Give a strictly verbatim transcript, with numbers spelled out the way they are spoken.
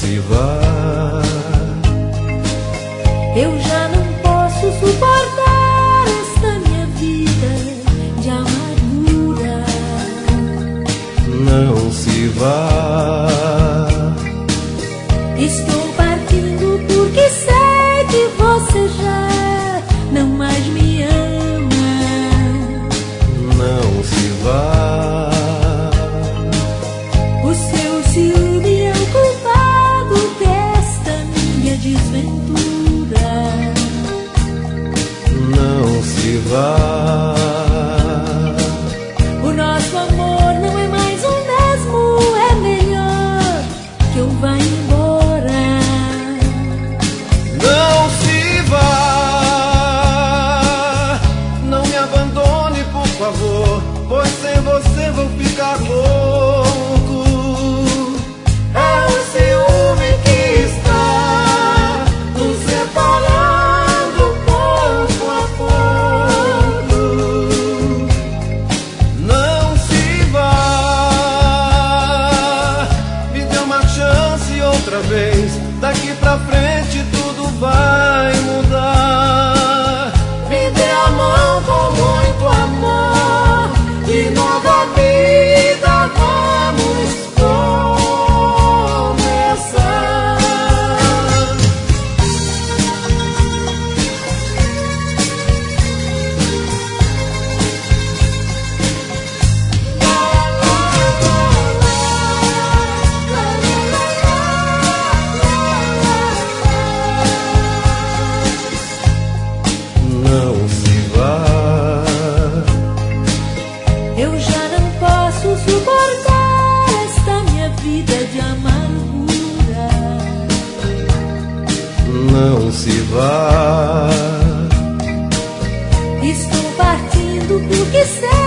se vá. Eu já não posso suportar esta minha vida de amargura. Não se vá. Estou partindo porque sei que você já não mais me ama. Não se vá. O seu ciúme é o culpado desta minha desventura. Não se vá. O nosso amor não é mais o mesmo. É melhor que eu vá embora. Não se vá. Não me abandone, por favor, pois sem você vou ficar louco. É o ciúme que está nos separando pouco a pouco. Não se vá. Me dê uma chance outra vez. Daqui pra frente tudo vai mudar. Me dê a mão com muito amor e nova vida vamos começar. Não se vá. Eu já não posso suportar esta minha vida de amargura. Não se vá. Estou partindo porque sei